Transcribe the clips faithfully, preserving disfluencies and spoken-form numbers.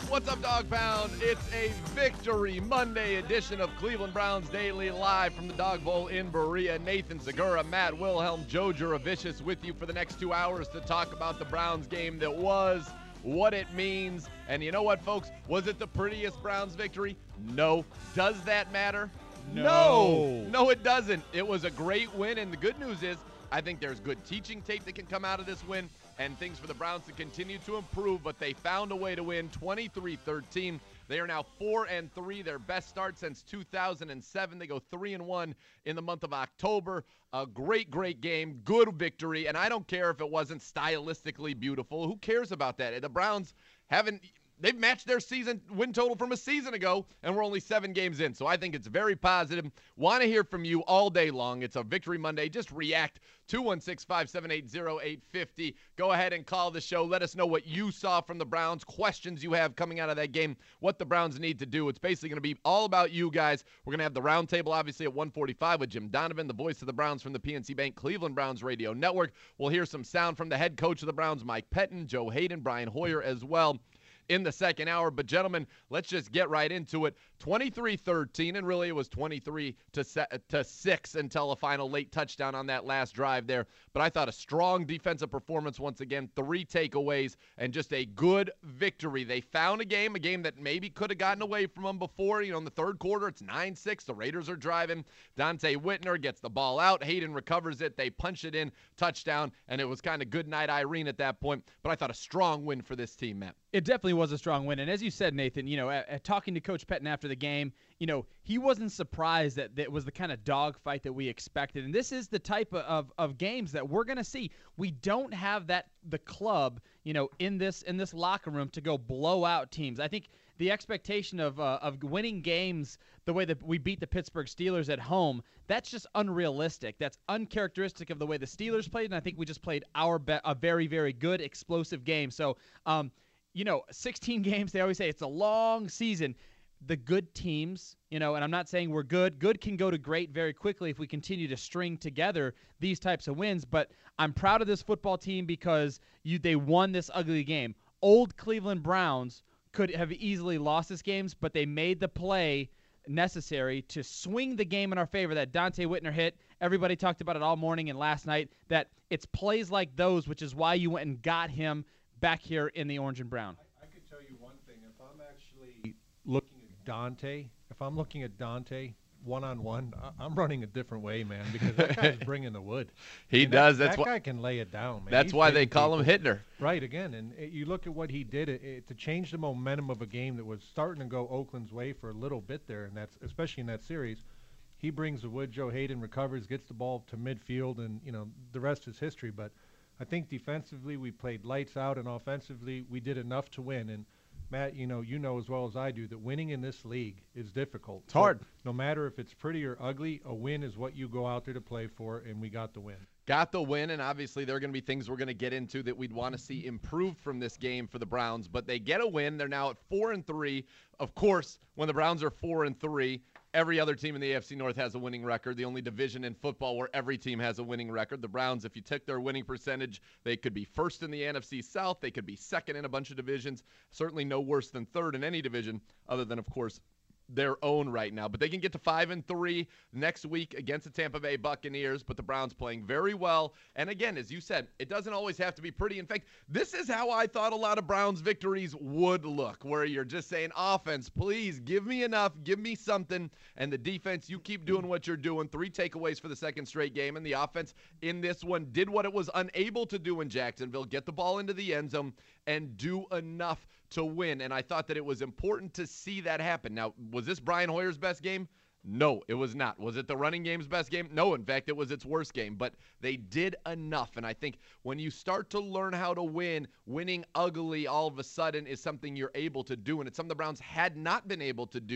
What's up, Dog Pound? It's a Victory Monday edition of Cleveland Browns Daily, live from the Dog Bowl in Berea. Nathan Segura, Matt Wilhelm, Joe Juravicius with you for the next two hours to talk about the Browns game that was, what it means, and you know what, folks? Was it the prettiest Browns victory? No. Does that matter? No. No, no it doesn't. It was a great win, and the good news is I think there's good teaching tape that can come out of this win and things for the Browns to continue to improve, but they found a way to win twenty-three thirteen. They are now four and three, their best start since two thousand seven. They go three and one in the month of October. A great, great game, good victory, and I don't care if it wasn't stylistically beautiful. Who cares about that? The Browns haven't They've matched their season win total from a season ago, and we're only seven games in. So I think it's very positive. Want to hear from you all day long. It's a Victory Monday. Just react. two one six, five seven eight, zero eight five zero. Go ahead and call the show. Let us know what you saw from the Browns, questions you have coming out of that game, what the Browns need to do. It's basically going to be all about you guys. We're going to have the roundtable, obviously, at one forty-five with Jim Donovan, the voice of the Browns from the P N C Bank Cleveland Browns Radio Network. We'll hear some sound from the head coach of the Browns, Mike Pettine, Joe Hayden, Brian Hoyer as well in the second hour. But, gentlemen, let's just get right into it. twenty-three thirteen, and really it was twenty-three to six until a final late touchdown on that last drive there. But I thought a strong defensive performance once again, three takeaways, and just a good victory. They found a game, a game that maybe could have gotten away from them before. You know, in the third quarter, it's nine six. The Raiders are driving. Dontae Whitner gets the ball out. Hayden recovers it. They punch it in, touchdown, and it was kind of good night Irene at that point. But I thought a strong win for this team, Matt. It definitely was a strong win. And as you said, Nathan, you know, at, at talking to Coach Pettine after the game, you know, he wasn't surprised that that was the kind of dogfight that we expected. And this is the type of, of, of games that we're going to see. We don't have that the club, you know, in this in this locker room to go blow out teams. I think the expectation of uh, of winning games the way that we beat the Pittsburgh Steelers at home, that's just unrealistic. That's uncharacteristic of the way the Steelers played. And I think we just played our be- a very, very good, explosive game. So, um, you know, sixteen games, they always say it's a long season. The good teams, you know, and I'm not saying we're good. Good can go to great very quickly if we continue to string together these types of wins. But I'm proud of this football team because you they won this ugly game. Old Cleveland Browns could have easily lost this game, but they made the play necessary to swing the game in our favor. That Dontae Whitner hit, everybody talked about it all morning and last night, that it's plays like those, which is why you went and got him back here in the orange and brown. I, I could tell you one thing. If I'm actually looking at Dontae, if I'm looking at Dontae one-on-one, I, I'm running a different way, man, because that guy's bringing the wood. He and does. That, That's that why, guy can lay it down, man. That's He's why they hitting call people. him Hitler. Right, again, and it, you look at what he did it, it, to change the momentum of a game that was starting to go Oakland's way for a little bit there, and that's especially in that series. He brings the wood. Joe Hayden recovers, gets the ball to midfield, and you know the rest is history. But I think defensively we played lights out, and offensively we did enough to win. And Matt, you know, you know as well as I do that winning in this league is difficult. It's hard. So no matter if it's pretty or ugly, a win is what you go out there to play for, and we got the win. Got the win, and obviously there are going to be things we're going to get into that we'd want to see improved from this game for the Browns. But they get a win. They're now at four and three. Of course, when the Browns are four and three, every other team in the A F C North has a winning record. The only division in football where every team has a winning record. The Browns, if you took their winning percentage, they could be first in the N F C South. They could be second in a bunch of divisions. Certainly no worse than third in any division, other than, of course, their own right now. But they can get to five and three next week against the Tampa Bay Buccaneers. But the Browns playing very well. And again, as you said, it doesn't always have to be pretty. In fact, this is how I thought a lot of Browns victories would look, where you're just saying, offense, please give me enough, give me something. And the defense, you keep doing what you're doing. Three takeaways for the second straight game. And the offense in this one did what it was unable to do in Jacksonville, get the ball into the end zone and do enough to win. And I thought that it was important to see that happen. Now, was this Brian Hoyer's best game? No, it was not. Was it the running game's best game? No, in fact, it was its worst game. But they did enough. And I think when you start to learn how to win, winning ugly all of a sudden is something you're able to do. And it's something the Browns had not been able to do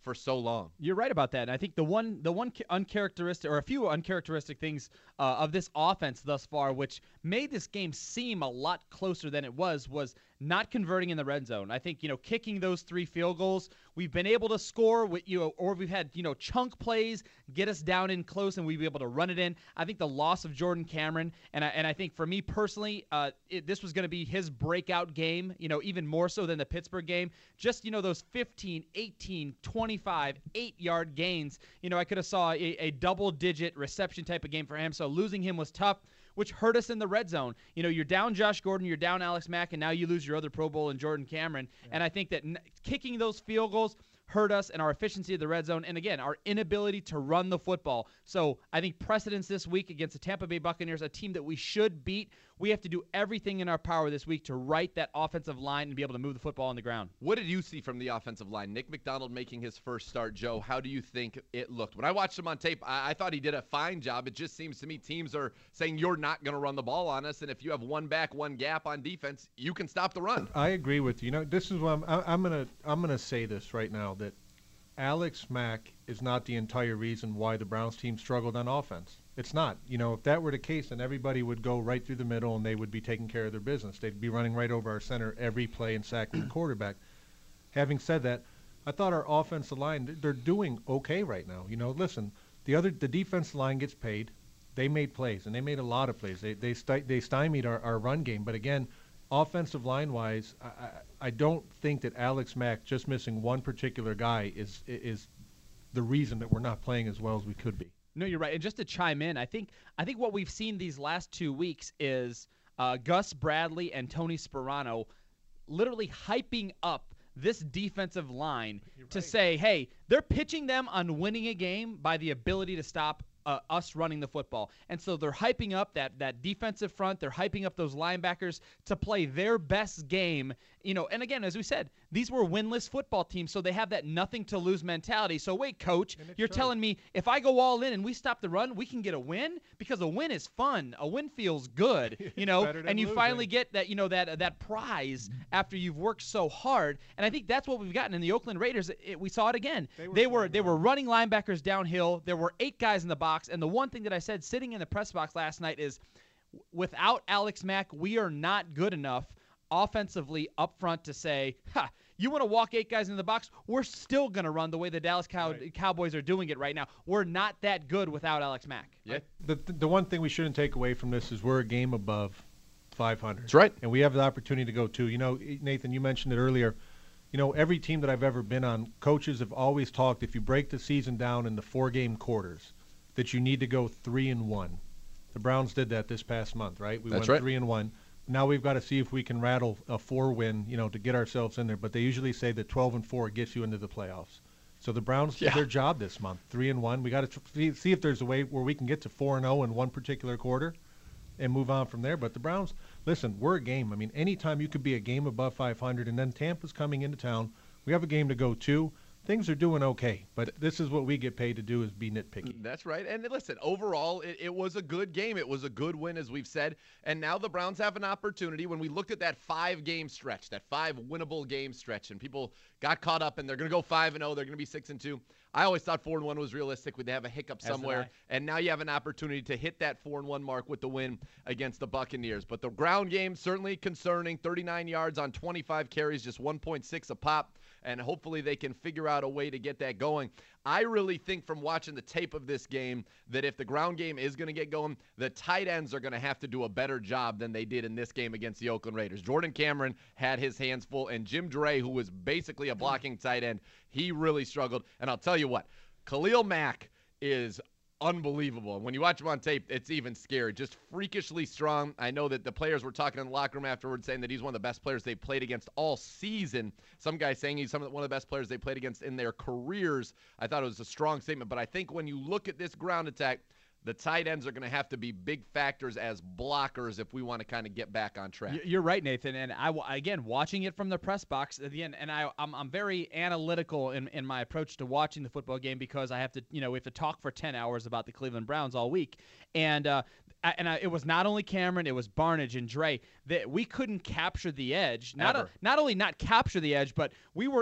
for so long. You're right about that. And I think the one the one uncharacteristic or a few uncharacteristic things uh, of this offense thus far, which made this game seem a lot closer than it was, was not converting in the red zone. I think, you know, kicking those three field goals, we've been able to score with, you know, or we've had, you know, chunk plays get us down in close and we've been able to run it in. I think the loss of Jordan Cameron, and I, and I think for me personally, uh, it, this was going to be his breakout game, you know, even more so than the Pittsburgh game. Just, you know, those fifteen, eighteen, twenty-five, eight-yard gains. You know, I could have saw a, a double-digit reception type of game for him, so losing him was tough, which hurt us in the red zone. You know, you're down Josh Gordon, you're down Alex Mack, and now you lose your other Pro Bowl in Jordan Cameron. Yeah. And I think that n- kicking those field goals hurt us and our efficiency of the red zone, and again, our inability to run the football. So I think precedence this week against the Tampa Bay Buccaneers, a team that we should beat, we have to do everything in our power this week to right that offensive line and be able to move the football on the ground. What did you see from the offensive line? Nick McDonald making his first start. Joe, how do you think it looked? When I watched him on tape, I, I thought he did a fine job. It just seems to me teams are saying you're not going to run the ball on us, and if you have one back, one gap on defense, you can stop the run. I agree with you. You know, this is what I'm, I, I'm going to I'm gonna say this right now, that Alex Mack is not the entire reason why the Browns team struggled on offense. It's not. You know, if that were the case, then everybody would go right through the middle and they would be taking care of their business. They'd be running right over our center every play and sacking the quarterback. Having said that, I thought our offensive line, they're doing okay right now. You know, listen, the other the defensive line gets paid. They made plays, and they made a lot of plays. They they, st- they stymied our, our run game. But again, offensive line-wise, I, I, I don't think that Alex Mack just missing one particular guy is is the reason that we're not playing as well as we could be. No, you're right. And just to chime in, I think I think what we've seen these last two weeks is uh, Gus Bradley and Tony Sperano literally hyping up this defensive line you're to right. say, hey, they're pitching them on winning a game by the ability to stop Uh, us running the football. And so they're hyping up that that defensive front. They're hyping up those linebackers to play their best game. You know, and again, as we said, these were winless football teams, so they have that nothing-to-lose mentality. So wait, Coach, you're true. telling me if I go all in and we stop the run, we can get a win? Because a win is fun. A win feels good, you know, and you losing. finally get that, you know, that that prize after you've worked so hard. And I think that's what we've gotten in the Oakland Raiders. It, it, we saw it again. They were they were, they were running linebackers downhill. There were eight guys in the box. And the one thing that I said sitting in the press box last night is without Alex Mack, we are not good enough offensively up front to say, ha, you want to walk eight guys in the box? We're still going to run the way the Dallas Cow- right. Cowboys are doing it right now. We're not that good without Alex Mack. Yeah. The, the, the one thing we shouldn't take away from this is we're a game above five hundred. That's right. And we have the opportunity to go two. You know, Nathan, you mentioned it earlier. You know, every team that I've ever been on, coaches have always talked, if you break the season down into four-game quarters, that you need to go three and one. The Browns did that this past month, right? We That's went right. three and one. Now we've got to see if we can rattle a four-win, you know, to get ourselves in there. But they usually say that twelve and four gets you into the playoffs. So the Browns yeah. did their job this month, three and one. We got to tr- see if there's a way where we can get to four and zero in one particular quarter, and move on from there. But the Browns, listen, we're a game. I mean, anytime you could be a game above five hundred, and then Tampa's coming into town. We have a game to go to. Things are doing okay, but this is what we get paid to do, is be nitpicky. That's right. And listen, overall, it, it was a good game. It was a good win, as we've said. And now the Browns have an opportunity. When we looked at that five-game stretch, that five winnable game stretch, and people got caught up and they're going to go five and oh, they're going to be six and two. I always thought four and one was realistic. We'd have a hiccup As somewhere. And now you have an opportunity to hit that four and one mark with the win against the Buccaneers. But the ground game, certainly concerning. thirty-nine yards on twenty-five carries, just one point six a pop. And hopefully they can figure out a way to get that going. I really think from watching the tape of this game that if the ground game is going to get going, the tight ends are going to have to do a better job than they did in this game against the Oakland Raiders. Jordan Cameron had his hands full, and Jim Dre, who was basically a blocking tight end, he really struggled. And I'll tell you what, Khalil Mack is unbelievable. And when you watch him on tape, it's even scary. Just freakishly strong. I know that the players were talking in the locker room afterwards saying that he's one of the best players they played against all season. Some guys saying he's some of the, one of the best players they played against in their careers. I thought it was a strong statement. But I think when you look at this ground attack, the tight ends are going to have to be big factors as blockers if we want to kind of get back on track. You're right, Nathan. And I, again, watching it from the press box at the end, and I, I'm, I'm very analytical in, in my approach to watching the football game because I have to, you know, we have to talk for ten hours about the Cleveland Browns all week. And, uh, and I, it was not only Cameron, it was Barnidge and Dre that we couldn't capture the edge. Not, a, not only not capture the edge, but we were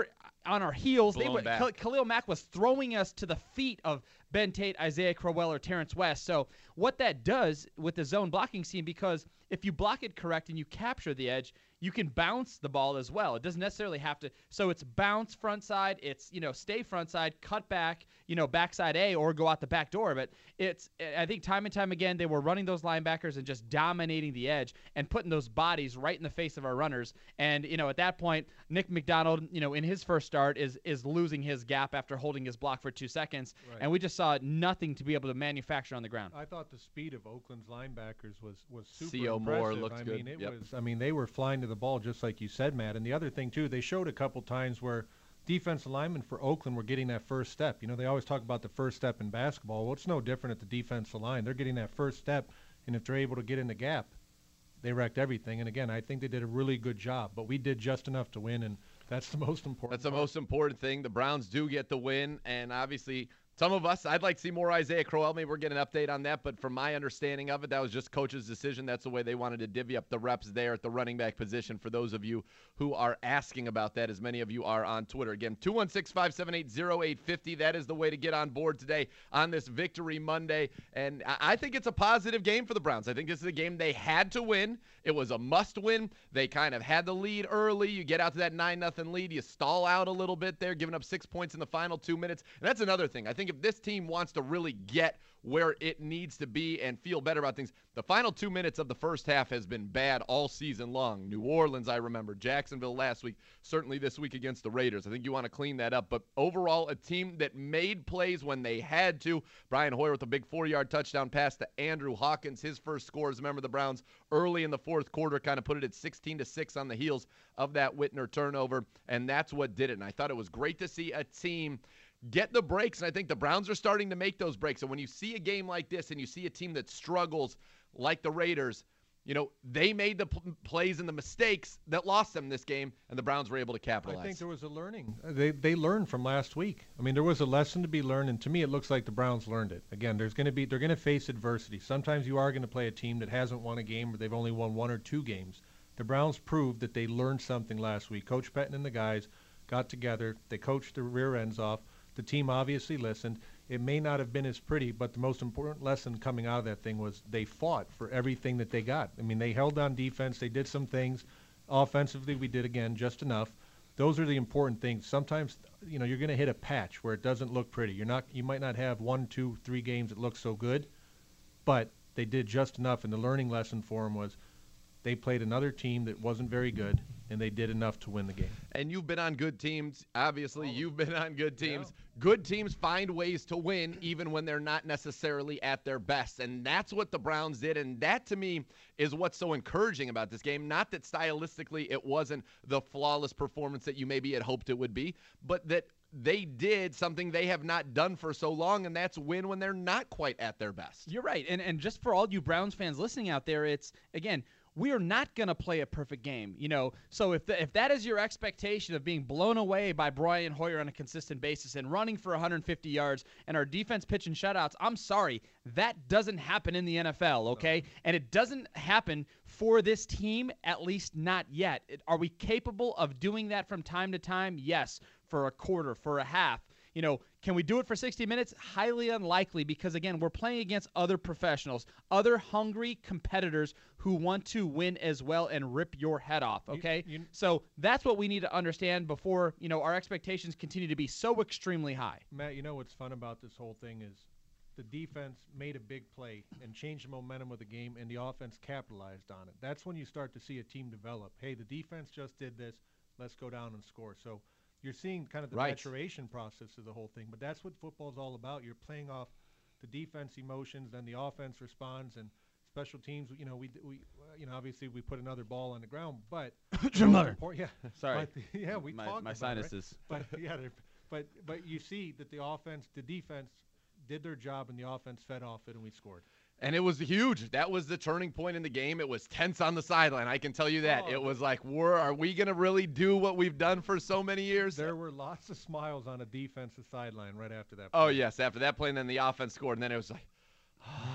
on our heels. They Blown were, back. Khal- Khalil Mack was throwing us to the feet of Ben Tate, Isaiah Crowell, or Terrence West. So what that does with the zone blocking scheme, because if you block it correct and you capture the edge, you can bounce the ball as well. It doesn't necessarily have to. So it's bounce front side. It's, you know, stay front side, cut back, you know, backside A, or go out the back door. But it's, I think time and time again, they were running those linebackers and just dominating the edge and putting those bodies right in the face of our runners. And, you know, at that point, Nick McDonald, you know, in his first start is is losing his gap after holding his block for two seconds. Right. And we just saw nothing to be able to manufacture on the ground. I thought the speed of Oakland's linebackers was was super C O impressive. Moore looks I good. mean, it Yep. was. I mean, they were flying to the ball just like you said, Matt. And the other thing too, they showed a couple times where defensive linemen for Oakland were getting that first step. You know, they always talk about the first step in basketball. Well, it's no different at the defensive line. They're getting that first step, and if they're able to get in the gap, they wrecked everything. And again, I think they did a really good job. But we did just enough to win, and that's the most important. That's the part. most important thing. The Browns do get the win, and obviously some of us, I'd like to see more Isaiah Crowell. Maybe we're getting an update on that, but from my understanding of it, that was just coach's decision. That's the way they wanted to divvy up the reps there at the running back position for those of you who are asking about that, as many of you are on Twitter. Again, two one six, five seven eight, zero eight five zero. That is the way to get on board today on this Victory Monday, and I think it's a positive game for the Browns. I think this is a game they had to win. It was a must-win. They kind of had the lead early. You get out to that nine nothing lead. You stall out a little bit there, giving up six points in the final two minutes. And that's another thing. I think if this team wants to really get where it needs to be and feel better about things, the final two minutes of the first half has been bad all season long. New Orleans, I remember. Jacksonville last week. Certainly this week against the Raiders. I think you want to clean that up. But overall, a team that made plays when they had to. Brian Hoyer with a big four-yard touchdown pass to Andrew Hawkins. His first scores, remember, the Browns early in the fourth quarter kind of put it at sixteen to six on the heels of that Whitner turnover. And that's what did it. And I thought it was great to see a team get the breaks, and I think the Browns are starting to make those breaks. And when you see a game like this and you see a team that struggles like the Raiders, you know, they made the p- plays and the mistakes that lost them this game, and the Browns were able to capitalize. I think there was a learning. They they learned from last week. I mean, there was a lesson to be learned, and to me, it looks like the Browns learned it. Again, there's going to be they're going to face adversity. Sometimes you are going to play a team that hasn't won a game, or they've only won one or two games. The Browns proved that they learned something last week. Coach Pettin and the guys got together. They coached their rear ends off. The team obviously listened. It may not have been as pretty, but the most important lesson coming out of that thing was they fought for everything that they got. I mean, they held on defense. They did some things. Offensively, we did, again, just enough. Those are the important things. Sometimes, you know, you're going to hit a patch where it doesn't look pretty. You're not, you might not have one, two, three games that look so good, but they did just enough. And the learning lesson for them was they played another team that wasn't very good, and they did enough to win the game. And you've been on good teams. Obviously, Oh. you've been on good teams. Yeah. Good teams find ways to win even when they're not necessarily at their best. And that's what the Browns did. And that, to me, is what's so encouraging about this game. Not that stylistically it wasn't the flawless performance that you maybe had hoped it would be, but that they did something they have not done for so long, and that's win when they're not quite at their best. You're right. And and just for all you Browns fans listening out there, it's, again, we are not going to play a perfect game, you know. So if the, if that is your expectation of being blown away by Brian Hoyer on a consistent basis and running for one hundred fifty yards and our defense pitching shutouts, I'm sorry, that doesn't happen in the N F L, okay? No. And it doesn't happen for this team, at least not yet. It, are we capable of doing that from time to time? Yes, for a quarter, for a half. You know, can we do it for sixty minutes? Highly unlikely, because, again, we're playing against other professionals, other hungry competitors who want to win as well and rip your head off, okay? You, you, so that's what we need to understand before, you know, our expectations continue to be so extremely high. Matt, you know what's fun about this whole thing is the defense made a big play and changed the momentum of the game, and the offense capitalized on it. That's when you start to see a team develop. Hey, the defense just did this. Let's go down and score. So you're seeing kind of the right. maturation process of the whole thing. But that's what football's all about. You're playing off the defense emotions, then the offense responds, and special teams, you know, we, we you know, obviously we put another ball on the ground, but important, yeah, sorry, but, yeah, we my, talked my about sinuses. It, right? But yeah, but but you see that the offense, the defense did their job, and the offense fed off it, and we scored. And it was huge. That was the turning point in the game. It was tense on the sideline. I can tell you that. Oh, it was like, we're, are we going to really do what we've done for so many years? There were lots of smiles on a defensive sideline right after that play. Oh, yes. After that play, and then the offense scored, and then it was like,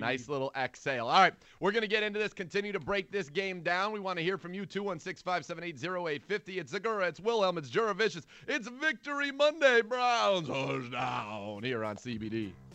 Nice little exhale. All right, we're going to get into this, continue to break this game down. We want to hear from you, two one six, five seven eight, zero eight five zero. It's Zagura, it's Wilhelm, it's Juravicious. It's Victory Monday, Browns. Down here on C B D.